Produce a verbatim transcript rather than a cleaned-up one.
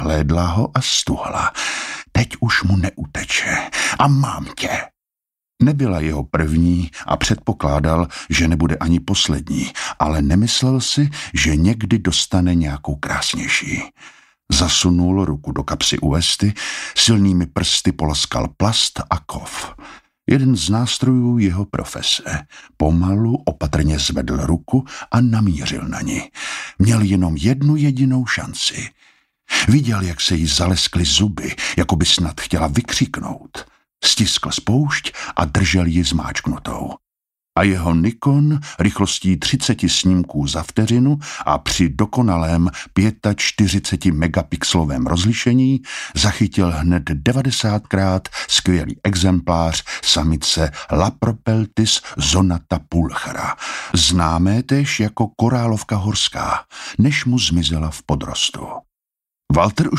Hlédla ho a stuhla. Teď už mu neuteče. A mám tě. Nebyla jeho první a předpokládal, že nebude ani poslední, ale nemyslel si, že někdy dostane nějakou krásnější. Zasunul ruku do kapsy u vesty, silnými prsty polaskal plast a kov. Jeden z nástrojů jeho profese. Pomalu, opatrně zvedl ruku a namířil na ní. Měl jenom jednu jedinou šanci. Viděl, jak se jí zaleskly zuby, jako by snad chtěla vykřiknout. Stiskl spoušť a držel ji zmáčknutou. A jeho Nikon rychlostí třicet snímků za vteřinu a při dokonalém čtyřicet pět megapixelovém rozlišení zachytil hned devadesátkrát skvělý exemplář samice Lapropeltis zonata pulchra, známé též jako korálovka horská, než mu zmizela v podrostu. Walter už